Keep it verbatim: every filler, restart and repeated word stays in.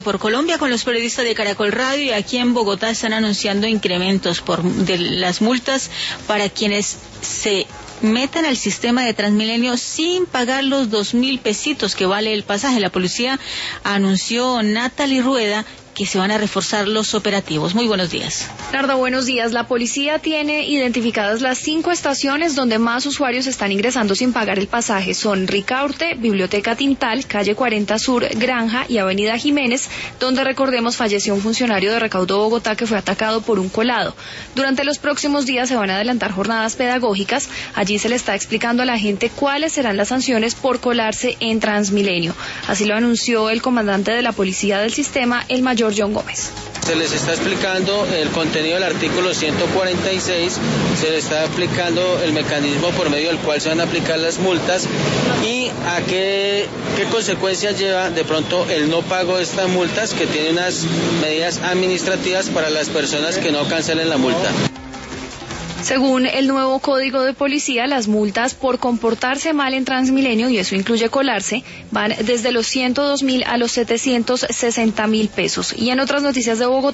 por Colombia con los periodistas de Caracol Radio, y aquí en Bogotá están anunciando incrementos por de las multas para quienes se metan al sistema de Transmilenio sin pagar los dos mil pesitos que vale el pasaje. La policía anunció, Natalie Rueda, que se van a reforzar los operativos. Muy buenos días. Narda, buenos días. La policía tiene identificadas las cinco estaciones donde más usuarios están ingresando sin pagar el pasaje. Son Ricaurte, Biblioteca Tintal, Calle cuarenta Sur, Granja y Avenida Jiménez, donde, recordemos, falleció un funcionario de Recaudo Bogotá que fue atacado por un colado. Durante los próximos días se van a adelantar jornadas pedagógicas. Allí se le está explicando a la gente cuáles serán las sanciones por colarse en Transmilenio. Así lo anunció el comandante de la policía del sistema, el mayor John Gómez. Se les está explicando el contenido del artículo ciento cuarenta y seis, se les está explicando el mecanismo por medio del cual se van a aplicar las multas y a qué, qué consecuencias lleva de pronto el no pago de estas multas, que tiene unas medidas administrativas para las personas que no cancelen la multa. Según el nuevo código de policía, las multas por comportarse mal en Transmilenio, y eso incluye colarse, van desde los ciento dos mil a los setecientos sesenta mil pesos. Y en otras noticias de Bogotá,